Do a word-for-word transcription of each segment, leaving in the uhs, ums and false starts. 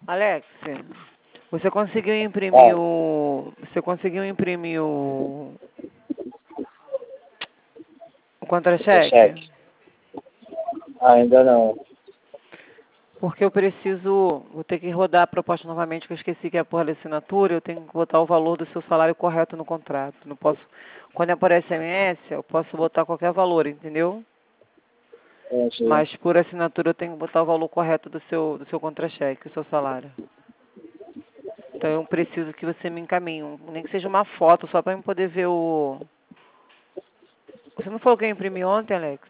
Alex, você conseguiu imprimir Ah, o... Você conseguiu imprimir o... O o contra-cheque? cheque. Ah, ainda não. Porque eu preciso... Vou ter que rodar a proposta novamente, que eu esqueci que é a porra da assinatura. Eu tenho que botar o valor do seu salário correto no contrato. Não posso... Quando é por S M S, eu posso botar qualquer valor, entendeu? Entendi. Mas por assinatura eu tenho que botar o valor correto do seu, do seu contra-cheque, do seu salário. Então eu preciso que você me encaminhe, um- nem que seja uma foto, só para eu poder ver o... Você não falou que eu imprimi ontem, Alex?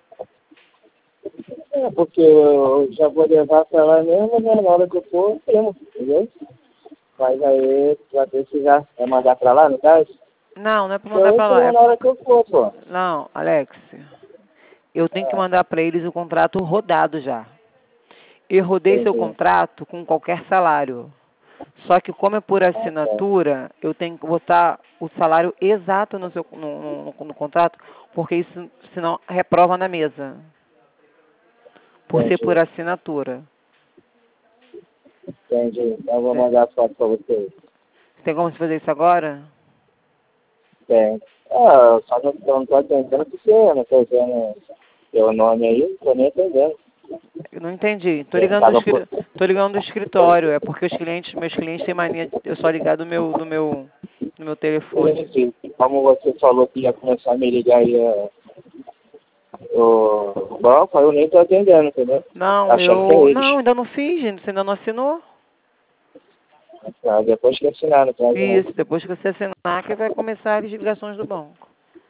É, porque eu já vou levar pra lá mesmo, né? Na hora que eu for, eu tenho, entendeu? Mas aí, vai precisar, é mandar pra lá, no caso? Não, não é para Então mandar eu para lá. imprimo É... na hora que eu for, pô. Não, Alex, eu tenho que Ah, mandar para eles o contrato rodado já. Eu rodei seu entendi. contrato com qualquer salário. Só que como é por Ah, tá. assinatura, eu tenho que botar o salário exato no, seu, no, no, no contrato, porque isso senão reprova na mesa, por ser por Entendi. assinatura. Entendi. Então eu vou Tem, mandar a foto pra vocês. tem como você fazer isso agora? Tem. Ah, só não, eu não tô atendendo porque eu não tô vendo seu nome aí, não tô nem entendendo. Eu não entendi. Tô Eu ligando do, tava por... escri- tô ligando do escritório. É porque os clientes, meus clientes têm mania. de- Eu só ligar do meu, do meu, do meu telefone. Sim, como você falou que ia começar a me ligar aí uh, o banco, aí eu nem tô atendendo, entendeu? Não, Achando que é eu. eles. Não, ainda não fiz, gente. Você ainda não assinou? Tá, depois que assinar, no caso, né? Isso, depois que você assinar, que vai começar as ligações do banco.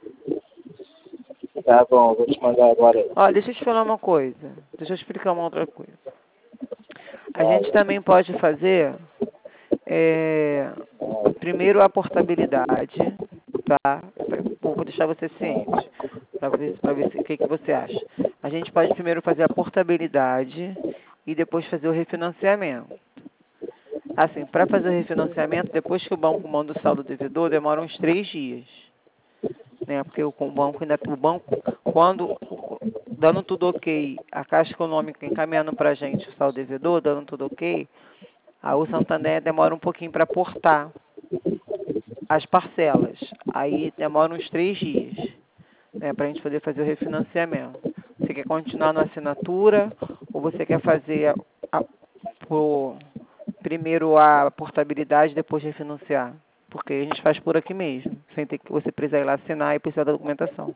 Tá bom, vou te mandar agora aí. Ó, deixa eu te falar uma coisa. Deixa eu explicar uma outra coisa. A gente Fala. também pode fazer, é, primeiro, a portabilidade, tá? Vou vou deixar você ciente, para ver, para ver se- o que, que você acha. A gente pode primeiro fazer a portabilidade e depois fazer o refinanciamento. Assim, para fazer o refinanciamento, depois que o banco manda o saldo devedor, demora uns três dias, né? Porque o, o banco ainda, o banco, quando dando tudo ok, a Caixa Econômica encaminhando para a gente o saldo devedor, dando tudo ok, a o Santander demora um pouquinho para portar as parcelas. Aí demora uns três dias, né, para a gente poder fazer o refinanciamento. Você quer continuar na assinatura ou você quer fazer a, a, por, primeiro a portabilidade e depois refinanciar? Porque a gente faz por aqui mesmo, sem ter que você precisar ir lá assinar e precisar da documentação.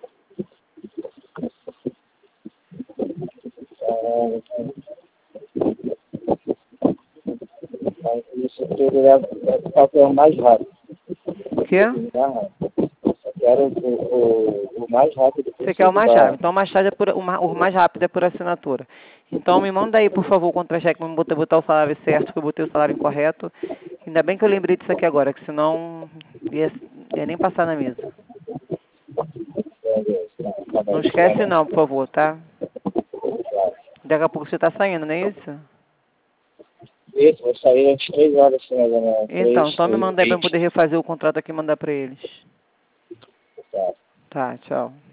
Mas isso tudo é, é ficar mais rápido. O quê? Tá? Eu quero o, o, o mais rápido Você quer o possível mais para... rápido. Então, o mais, tarde é por, o, ma- o mais rápido é por assinatura. Então, me manda aí, por favor, o contra-cheque para botar, botar o salário certo, que eu botei o salário incorreto. Ainda bem que eu lembrei disso aqui agora, que senão ia, ia nem passar na mesa. Não esquece não, por favor, tá? Daqui a pouco você está saindo, não é isso? Isso, vou sair às três horas, assim, mais ou menos. Então, três, então me três e manda aí para eu vinte. poder refazer o contrato aqui e mandar para eles. Tá. Tá, tchau.